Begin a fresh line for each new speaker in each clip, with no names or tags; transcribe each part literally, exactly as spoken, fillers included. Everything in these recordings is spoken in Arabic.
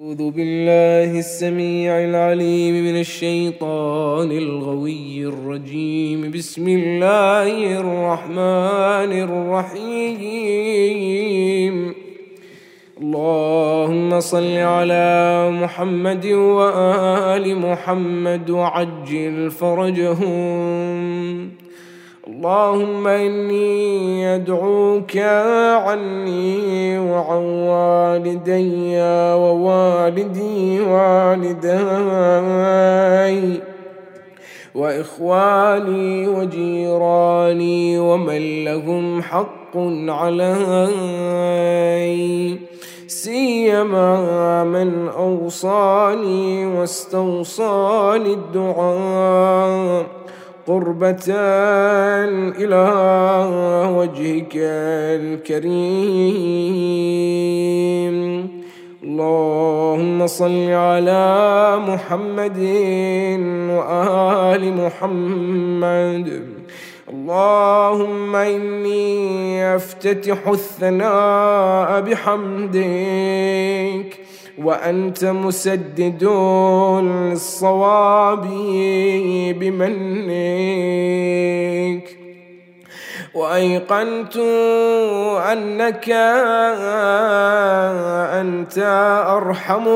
أعوذ بالله السميع العليم من الشيطان الغوي الرجيم. بسم الله الرحمن الرحيم. اللهم صل على محمد وآل محمد وعجل فرجهم. اللهم إني أدعوك عني وعن والدي ووالدي والداي وإخواني وجيراني ومن لهم حق علي، سيما من أوصاني واستوصاني الدعاء قربة إلى وجهك الكريم. اللهم صل على محمد وآل محمد. اللهم إني أفتتح الثناء بحمدك وأنت مسدد للصواب بمنك، وأيقنت أنك أنت أرحم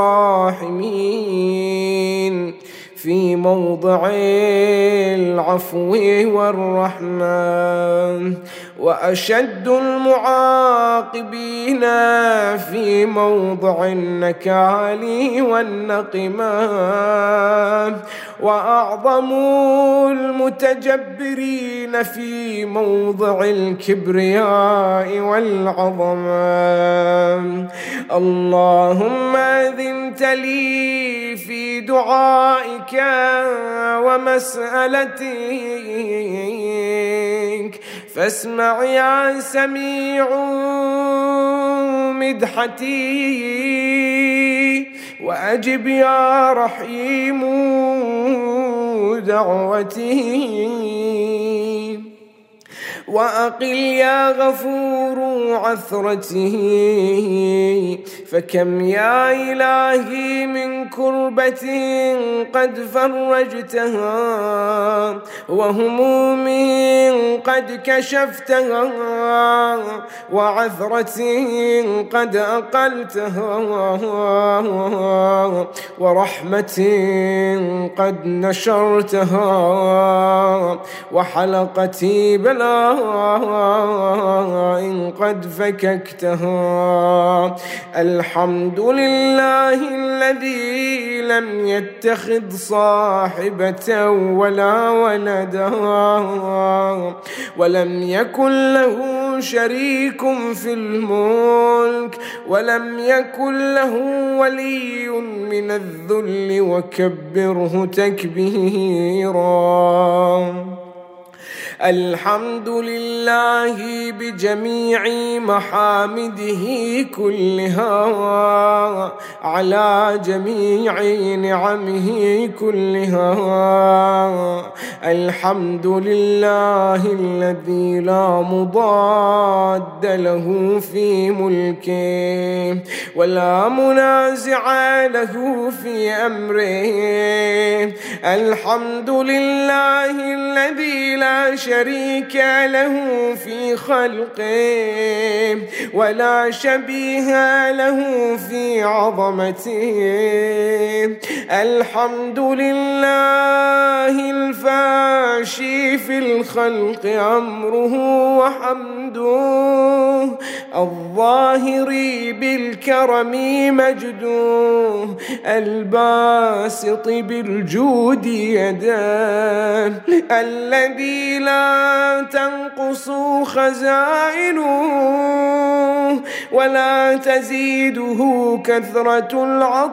الراحمين في موضع العفو والرحمة، وأشد المعاقبين في موضع النكال والنقمة، وأعظم المتجبرين في موضع الكبرياء والعظمة. اللهم أذنت لي في دعائك ومسألتك، فاسمع يا سميع مدحتي، وأجب يا رحيم دعوتي، وأقل يا غفور عثرته. فكم يا إلهي من كربة قد فرجتها، وهموم قد كشفتها، وعثرة قد أقلتها، ورحمة قد نشرتها، وحلقتي بلاء إن قد فككتها. الحمد لله الذي لم يتخذ صاحبة ولا ولدا، ولم يكن له شريك في الملك، ولم يكن له ولي من الذل، وكبره تكبيرا. الحمد لله بجميع محامده كلها، على جميع نعمه كلها. الحمد لله الذي لا مضاد له في ملكه، ولا منازع له في أمره. الحمد لله الذي لا شريك له في خلقه، ولا شبيه له في عظمته. الحمد لله الفاشي في الخلق أمره وحمده، الظاهر بالكرم مجده، الباسط بالجود يده، الذي لا تنقص خزائنه ولا تزيده كثرة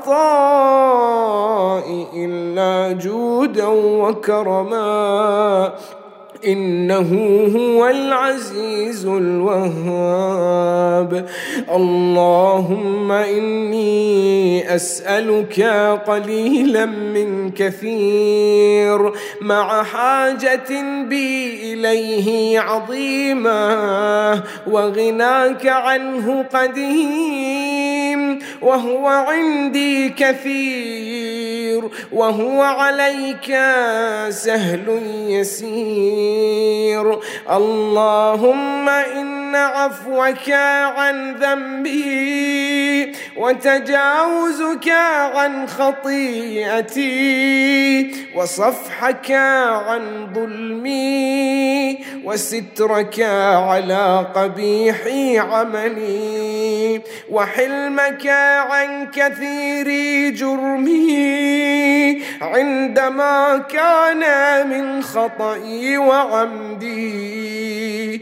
العطاء إلا جودا وكرما، إنه هو العزيز الوهاب. اللهم إني أسألك قليلا من كثير، مع حاجة بي إليه عظيمة، وغناك عنه قديم، وهو عندي كثير وهو عليك سهل يسير. اللهم إن عفوك عن ذنبي وتجاوزك عن خطيئتي وصفحك عن ظلمي وسترك على قبيح عملي وحلمك عن كثير جرمي عندما كان من خطئي وعمدي.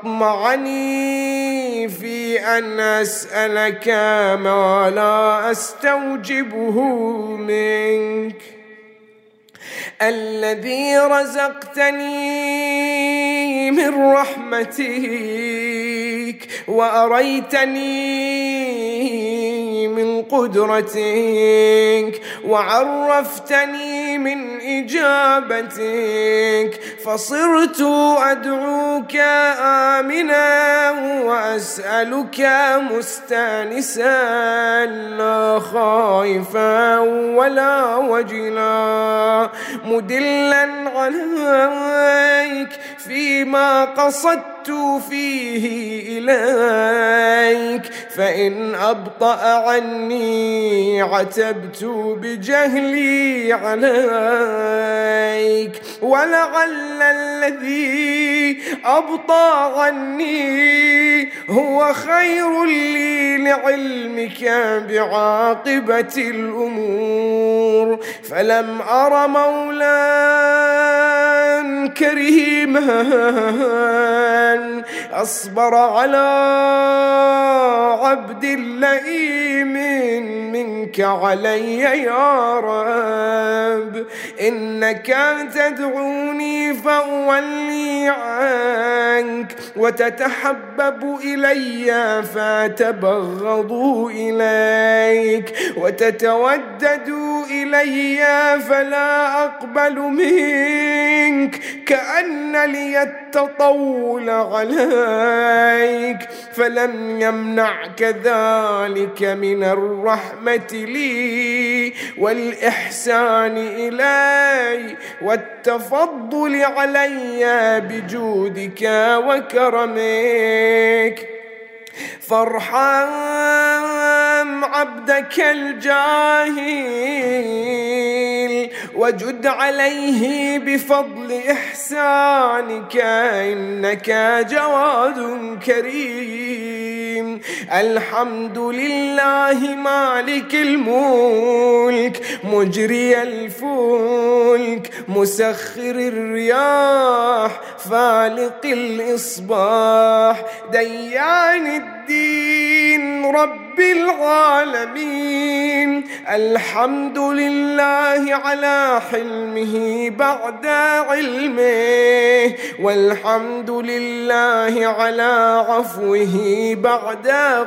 أطمعني في أن أسألك ما لا أستوجبه منك، الذي رزقتني من رحمتك وأريتني من قدرتك وعرفتني من إجابتك، فصرت أدعوك آمنا وأسألك مستانسا لا خائفا ولا وجلا، مدلا عليك فيما قصدت فيه إليك، فإن أبطأ عني عتبت بجهلي عليك، ولعل الذي أبطأ عني هو خير لي لعلمك بعاقبة الأمور، فلم أر مولا كريما أصبر على عبد لئيم منك علي يا رب. إنك تدعوني فأولي عنك وتتحبب إلي فأتبغض إليك وتتودد إلي فلا أقبل منك، كأن لي التطول عليك، فلم يمنعك ذلك من الرحمة لي والإحسان إلي والتفضل علي بجودك وكرمك. فارحم عبدك الجاهل وجد عليه بفضل إحسانك، إنك جواد كريم. الحمد لله مالك الملك مجري الفلك مسخر الرياح فالق الإصباح ديان الدين رب العالمين. الحمد لله على حلمه بعد علمه، والحمد لله على عفوه بعد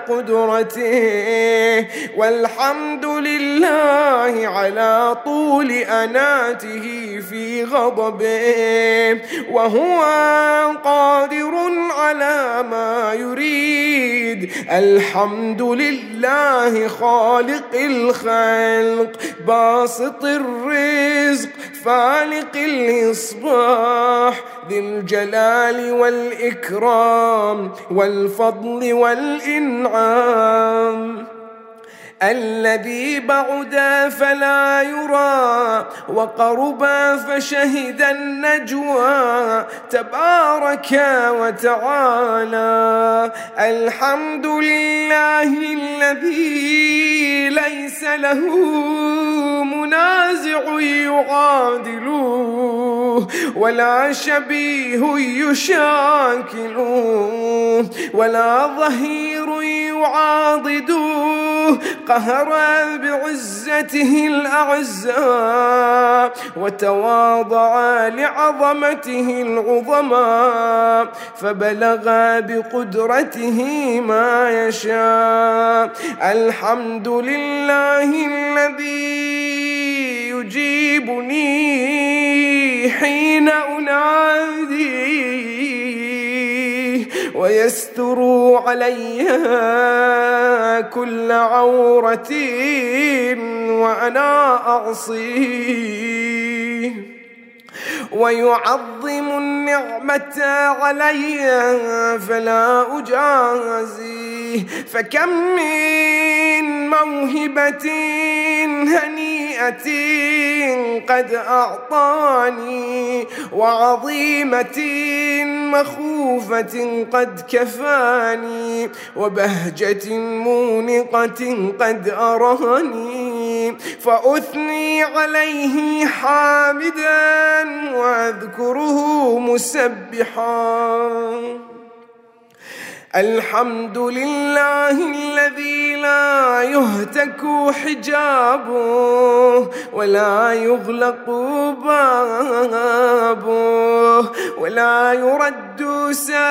قدرته، والحمد لله على طول أناته في غضبه، وهو قادر على ما يريد. الحمد لله خالق الخلق باسط الرزق فالق الإصباح ذي الجلال والإكرام والفضل والإنعام، الذي بعد فلا يرى وقرب فشهد النجوى تبارك وتعالى. الحمد لله الذي ليس له منازع يعادله ولا شبيه يشاكله ولا ظهير يعاضده، قهر بعزته الأعزاء وتواضع لعظمته العظماء فبلغ بقدرته ما يشاء. الحمد لله الذي يجيبني حين أناديه ويستر علي كل عورة وأنا أعصيه، ويعظم النعمة علي فلا أجازيه. فكم من موهبة هنيئة قد أعطاني، وعظيمة مخوفة قد كفاني، وبهجة مونقة قد أراني، فأثني عليه حامدا وأذكره مسبحا. الحمد لله الذي لا يهتك حجابه ولا يغلق بابه ولا يرد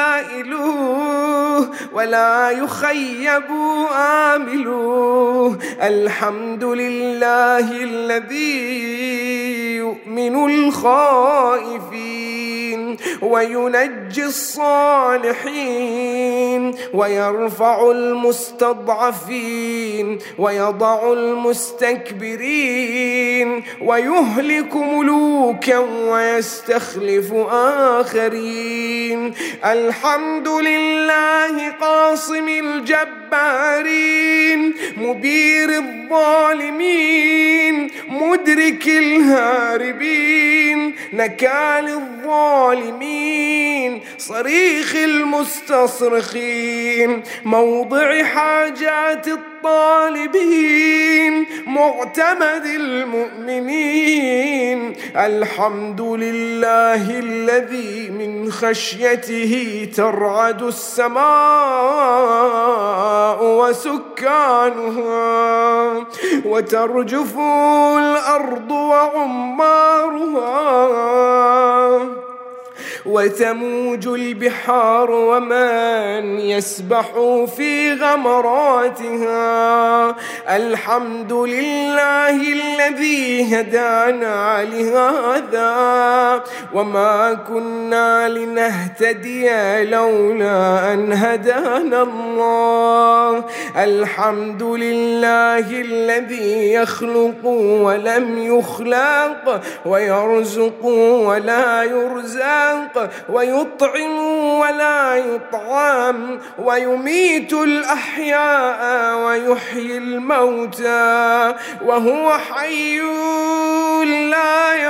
سائله ولا يخيب آمله. الحمد لله الذي يؤمن الخائفين وينجي الصالحين ويرفع المستضعفين ويضع المستكبرين ويهلك ملوكا ويستخلف آخرين. الحمد لله قاصم الجبارين مبير الظالمين مدرك الهاربين نكال الظالمين صريخ المستصرخين موضع حاجات الطالبين معتمد المؤمنين. الحمد لله الذي من خشيته ترعد السماء وسكانها وترجف الأرض وعمارها وتموج البحار ومن يسبح في غمراتها. الحمد لله الذي هدانا لهذا وما كنا لنهتدي لولا أن هدانا الله. الحمد لله الذي يخلق ولم يخلق ويرزق ولا يرزق ويطعم ولا يطعم ويميت الأحياء ويحيي الموتى وهو حي لا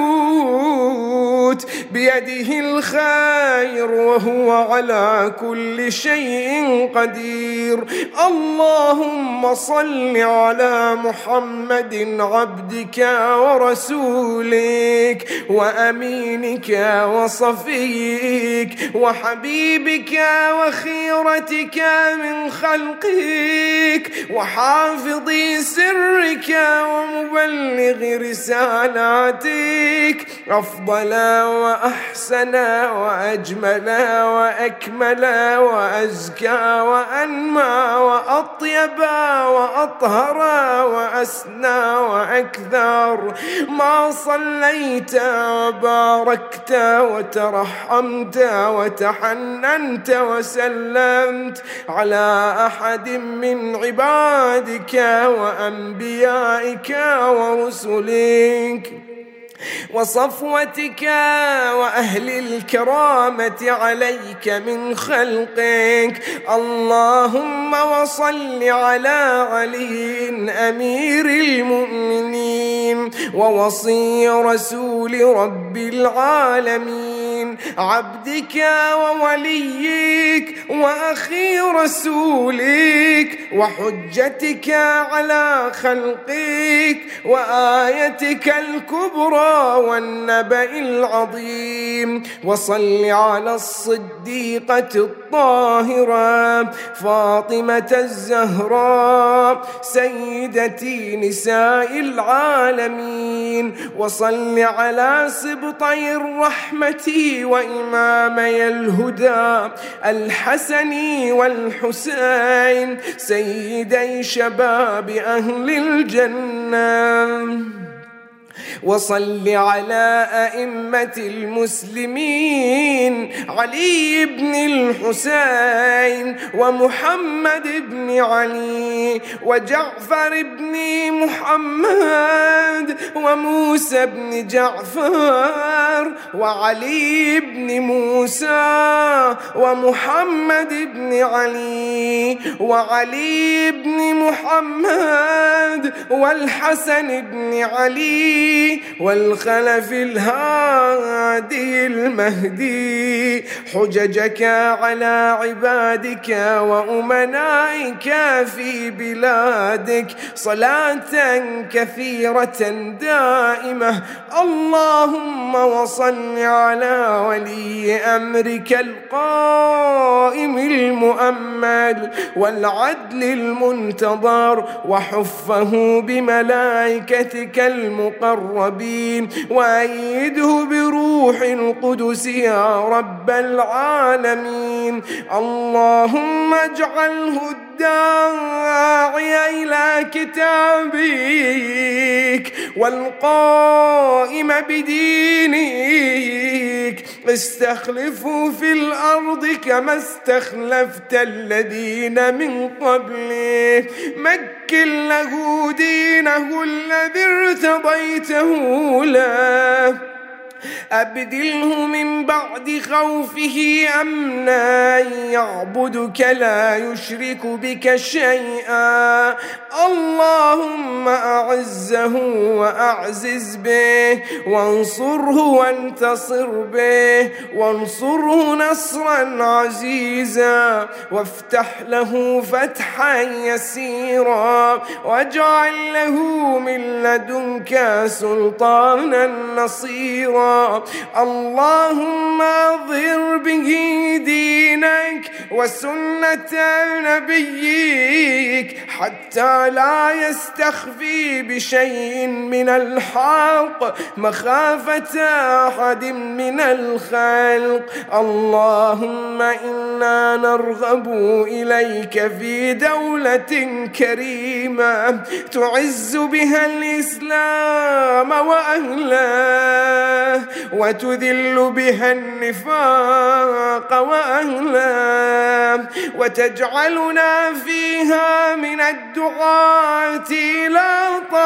يموت بيده الخير وهو على كل شيء قدير. اللهم صل على محمد عبدك ورسولك وأمينك وصفيك وحبيبك وخيرتك من خلقك وحافظ سرك ومبلغ رسالاتك أفضل وأحسن وأجمل وأكمل وأزكى وأنمى وأطيب وأطهر وأسنى وأكثر ما صليت وباركت وترحمت وتحننت وسلمت على أحد من عبادك وأنبيائك ورسلك وصفوتك وأهل الكرامة عليك من خلقك. اللهم وصل على علي أمير المؤمنين ووصي رسول رب العالمين عبدك ووليك وأخي رسولك وحجتك على خلقك وآيتك الكبرى والنبأ العظيم. وصل على الصديقة الطاهرة فاطمة الزهراء سيدتي نساء العالمين. وصل على سبطي الرحمة وإمامي الهدى الحسن والحسين سيدي شباب أهل الجنة. وصل على أئمة المسلمين علي بن الحسين ومحمد بن علي وجعفر بن محمد وموسى بن جعفر وعلي بن موسى ومحمد بن علي وعلي بن محمد والحسن بن علي والخلف الهادي المهدي حججك على عبادك وأمنائك في بلادك صلاة كثيرة دائمة. اللهم وصل على ولي أمرك القائم المؤمل والعدل المنتظر وحفه بملائكتك المقربين وأيده بروح القدس يا رب العالمين. اللهم اجعله الداعي إلى كتابك والقائم بدينك استخلفه في الأرض كما استخلفت الذين من قبله مكن له دينه الذي ارتضيته له أبدله من بعد خوفه أمنا يعبدك لا يشرك بك شيئا. اللهم أعزه وأعزز به وانصره وانتصر به وانصره نصرا عزيزا وافتح له فتحا يسيرا واجعل له من لدنك سلطانا نصيرا. اللهم أظهر به دينك وسنة نبيك حتى لا يستخفي بشيء من الحق مخافة أحد من الخلق. اللهم إنا نرغب إليك في دولة كريمة تعز بها الإسلام وأهله وتذل بها النفاق وأهله وتجعلنا فيها من الدعاة إلى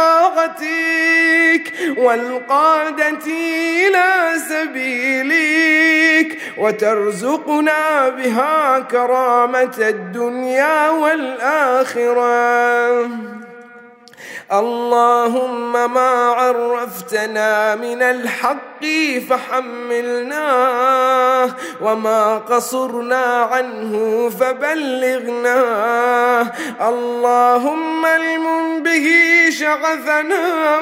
طاعتك والقادة إلى سبيلك وترزقنا بها كرامة الدنيا والآخرة. اللهم ما عرفتنا من الحق فحملناه وما قصرنا عنه فبلغناه. اللهم المم به شغفنا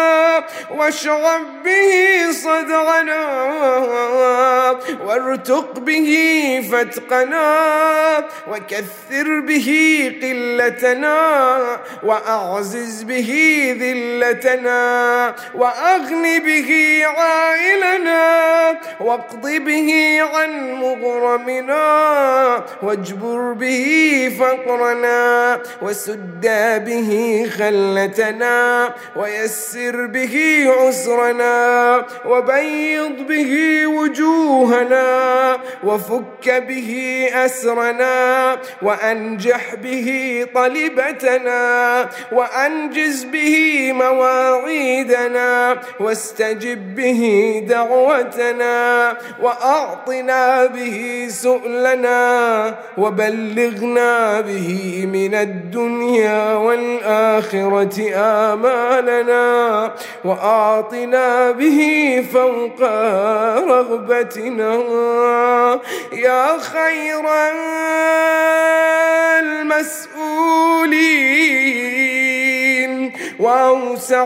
واشغب به صدرنا وارتق به فتقنا وكثر به قلتنا وأعزز به ذلتنا وأغن به عائلنا واقض به عن مغرمنا واجبر به فقرنا وسد به خلتنا ويسر به عسرنا وبيض به وجوهنا وفك به أسرنا وأنجح به طلبتنا وأنجز به مواعيدنا واستجب به دعوتنا وأعطنا به سؤلنا وبلغنا به من الدنيا والآخرة آمالنا وأعطنا به فوق رغبتنا يا خير المسؤولين وأوسع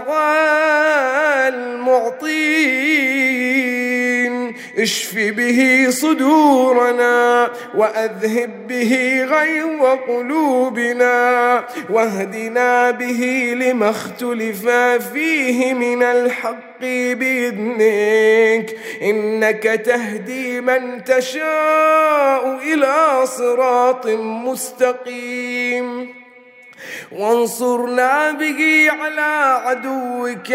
المعطين. اشف به صدورنا وأذهب به غيظ قلوبنا واهدنا به لما اختلف فيه من الحق بإذنك إنك تهدي من تشاء إلى صراط مستقيم. وانصرنا به على عدوك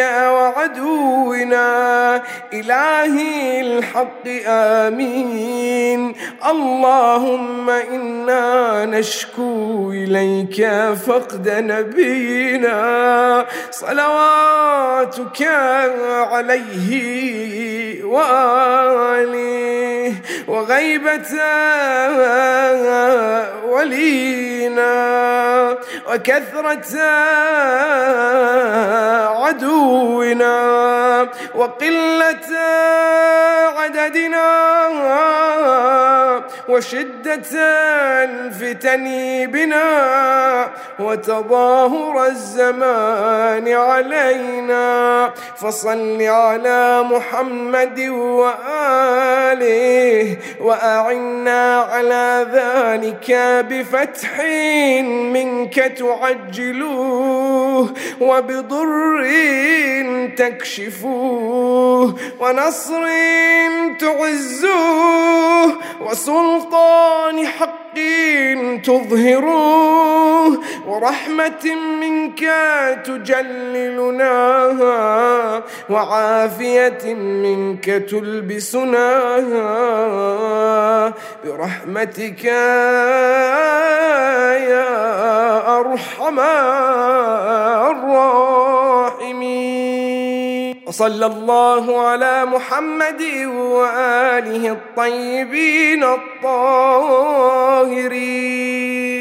وعدونا إلهي الحق آمين. اللهم إنا نشكو إليك فقد نبينا صلواتك عليه وآله وغيبة ولينا وكثرة عدونا وقلة عددنا وشدة الفتن بنا وتظاهر الزمان علينا. فصل على محمد وآله وأعنا على ذلك بفتح منك تعجلوه وبضر تكشفوه ونصر تعزوه وسلطان حق تظهروه ورحمة منك تجللناها وعافية منك تلبسناها برحمتك يا أرحم الراحمين. وصلى الله على محمد وآله الطيبين الطاهرين.